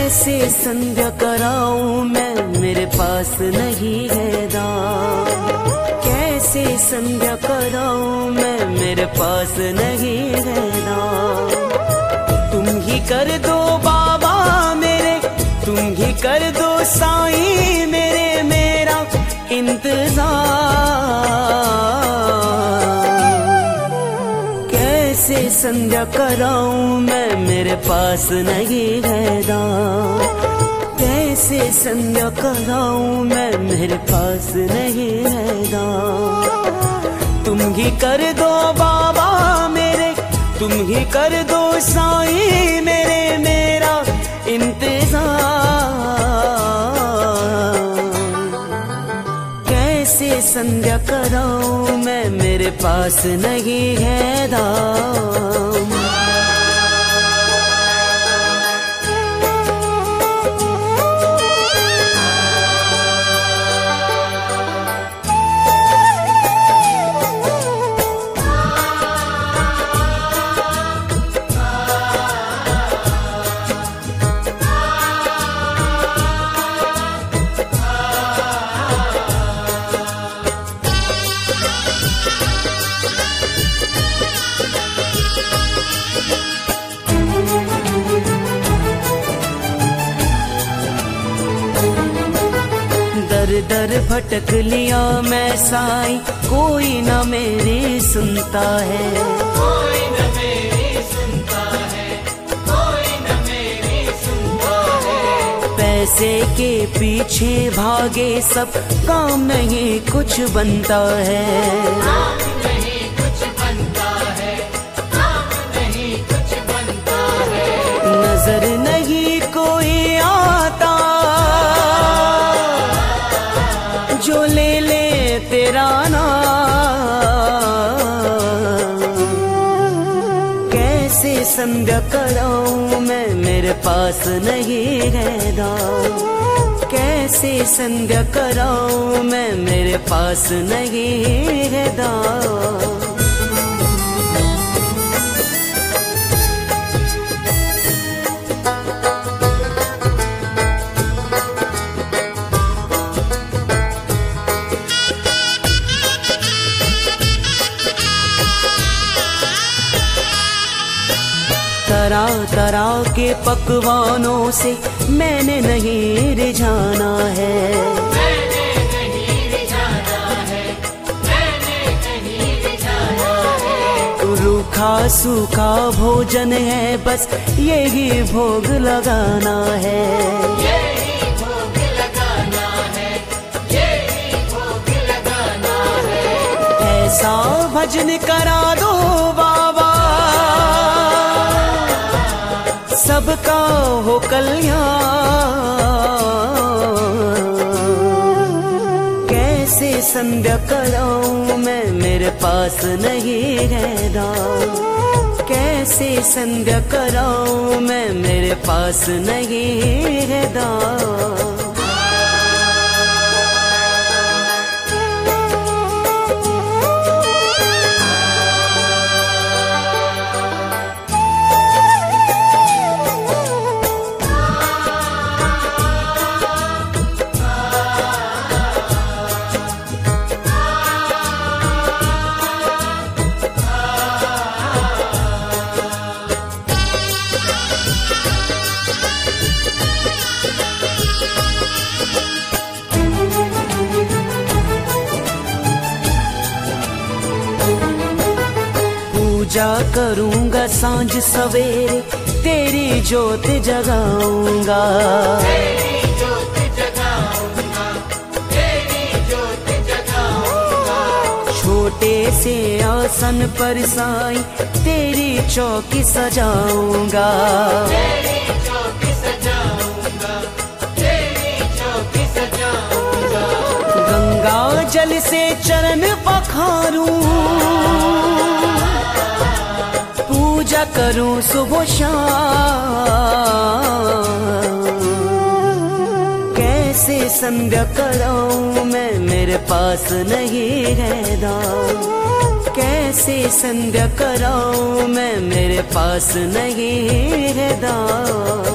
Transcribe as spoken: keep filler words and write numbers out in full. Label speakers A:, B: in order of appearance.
A: कैसे संध्या कराऊं मैं, मेरे पास नहीं है दाम। कैसे संध्या कराऊं मैं, मेरे पास नहीं है दाम। तुम ही कर दो बाबा मेरे, तुम ही कर दो साईं मेरे, मेरा इंतजार। कैसे संध्या कराऊं मैं, मेरे पास नहीं है दाम। कैसे संध्या कराऊं मैं, मेरे पास नहीं है दाम। तुम ही कर दो बाबा मेरे, तुम ही कर दो साईं मेरे, मेरा इंतजार। कैसे संध्या कराऊं मैं, मेरे पास नहीं है दाम। दर दर भटक लिया मैं साईं, कोई न मेरी सुनता है।
B: कोई न मेरी सुनता है, कोई न मेरी सुनता है।
A: पैसे के पीछे भागे सब, काम नहीं कुछ बनता है।
B: काम नहीं कुछ बनता है, काम नहीं कुछ बनता है।
A: नजर नहीं कोई आता, जो ले ले तेरा नाम। कैसे संध्या कराऊं मैं, मेरे पास नहीं है दाम। कैसे संध्या कराऊं मैं, मेरे पास नहीं है दाम। तरह तरह के पकवानों से मैंने नहीं रिझाना है।
B: मैंने नहीं रिझाना है, मैंने नहीं रिझाना है।
A: रूखा सूखा भोजन है, बस यही भोग लगाना है।
B: यही भोग लगाना है, यही भोग लगाना है।
A: ऐसा भजन करा दो बाबा, सबका हो कल्याण। कैसे संध्या कराऊं मैं, मेरे पास नहीं है दाम। कैसे संध्या कराऊं मैं, मेरे पास नहीं है दाम। पूजा करूंगा सांझ सवेरे, तेरी ज्योत जगाऊंगा।
B: तेरी ज्योत जगाऊंगा, तेरी ज्योत जगाऊंगा।
A: छोटे से आसन पर साईं, तेरी चौकी सजाऊंगा।
B: तेरी चौकी सजाऊंगा, तेरी चौकी सजाऊंगा।
A: गंगा जल से चरण पखारूं, पूजा करूं सुबह शाम। कैसे संध्या कराऊं मैं, मेरे पास नहीं है दाम। कैसे संध्या कराऊं मैं, मेरे पास नहीं है दाम।